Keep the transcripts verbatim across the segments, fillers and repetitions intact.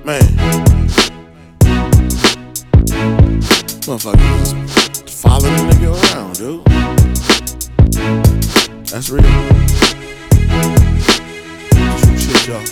Man, motherfucker just follow the nigga around, dude. That's real. True shit, y'all.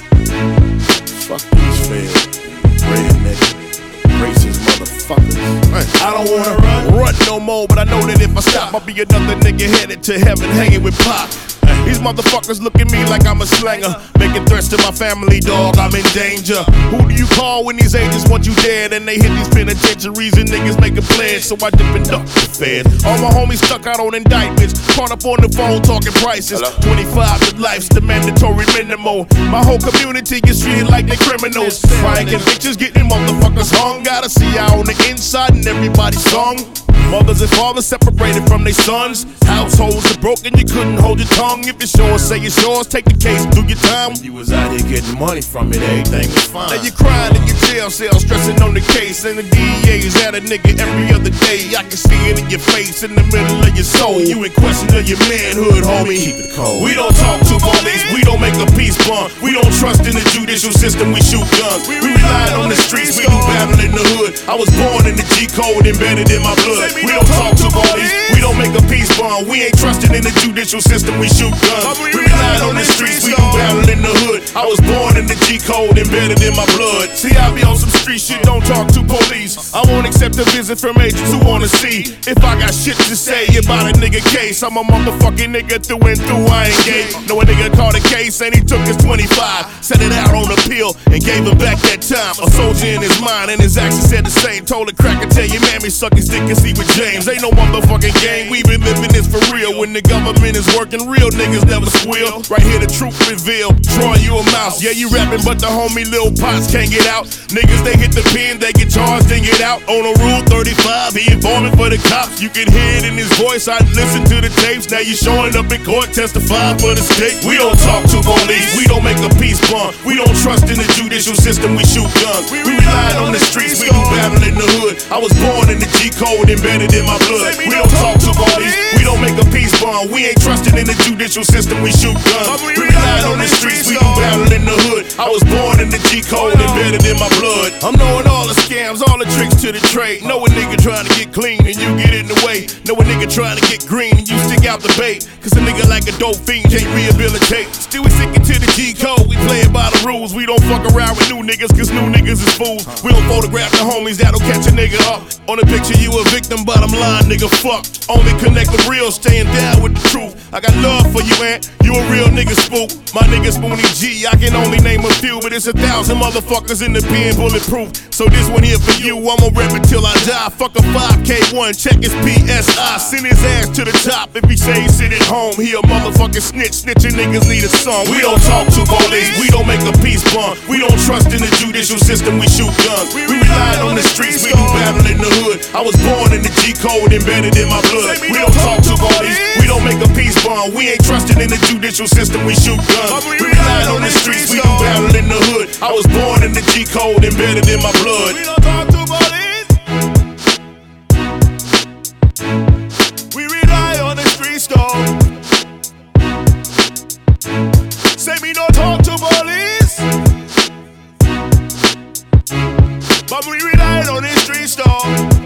Fuck these feds, redneck, racist motherfuckers. Man, I don't wanna run, run no more, but I know that if I stop, I'll be another nigga headed to heaven, hanging with Pac. These motherfuckers look at me like I'm a slanger, making threats to my family, dog, I'm in danger. Who do you call when these agents want you dead? And they hit these penitentiaries and niggas make a pledge, so I dip and duck the feds. All my homies stuck out on indictments, caught up on the phone talking prices. Hello? twenty-five to life's the mandatory minimum. My whole community gets treated like they criminals. Crying convictions, getting motherfuckers hung. Gotta see out on the inside and everybody's song. Mothers and fathers separated from their sons. Households are broken, you couldn't hold your tongue. If it's yours, say it's yours, take the case, do your time. You was out here getting money from it, everything was fine. Now you crying in your jail cell, stressing on the case. And the D E A's at a nigga every other day. I can see it in your face, in the middle of your soul. You in question of your manhood, homie. Keep it cold. We don't talk to police, we don't make a peace bond. We don't trust in the judicial system, we shoot guns. We rely on the streets, we do battle in the hood. I was born in the G code, embedded in my blood. We don't talk to police, we don't make a peace bond. We ain't trusting in the judicial system, we shoot guns. We rely on the streets, we do battle in the hood. I was born in the G code, embedded in my blood. See, I be on some street shit, don't talk to police. I won't accept a visit from agents who wanna see if I got shit to say about a nigga case. I'm a motherfucking nigga through and through, I ain't gay. Know a nigga caught a case and he took his twenty-five, set it out on appeal and gave him back that time. A soldier in his mind and his actions said the same. Told a cracker, tell your mammy suck his dick and see with James. Ain't no motherfucking game, we been living this for real. When the government is working, real niggas never squeal. Right here the truth revealed, drawing you a mouse. Yeah, you rapping, but the homie Lil Pots can't get out. Niggas, they hit the pen, they get charged and get out. On a rule thirty-five, he informing for the cops. You can hear it in his voice, I listen to the tapes. Now you showing up in court, testifying for the state. We don't talk to police, we don't make a peace bond. We don't trust in the judicial system, we shoot guns. We rely on the streets, we do battle in the hood. I was born in the G code, embedded in my blood. We don't talk to police, we don't make a peace bond. We ain't trusting in the judicial system, we shoot guns. We rely on the streets, we do battle in the hood. I was born in the G code, embedded in my blood. I'm knowing all the scams, all the tricks to the trade. Know a nigga trying to get clean and you get in the way. Know a nigga trying to get green and you stick out the bait. Cause a nigga like a dope fiend can't rehabilitate. Still we sticking to the G code, we play it by the rules. We don't fuck around with new niggas cause new niggas is fools. We don't photograph the homies that'll catch a nigga up. On the picture you a victim, bottom line nigga fuck. Only connect with real, staying down with the truth. I got love for you, man, you a real nigga spook. My nigga Spoonie G, I can only name a few, but it's a thousand motherfuckers in the pen bulletproof. So this one here for you, I'ma rep it till I die. Fuck a five K one, check his P S I. Send his ass to the top if he say he sit at home. He a motherfucking snitch, snitching niggas need a song. We don't talk to police, we don't make a peace bond. We don't trust in the judicial system, we shoot guns. We rely on the streets, we do battle in the hood. I was born in the G code, embedded in my blood. We don't talk to police, we don't make a peace bond. We ain't trusting in the judicial system, we shoot guns. We rely on the streets, we do battle in the hood. I was born in the G code, embedded in my blood. We don't talk to police, we rely on the streets though. Say me don't talk to police, but we rely on the streets though.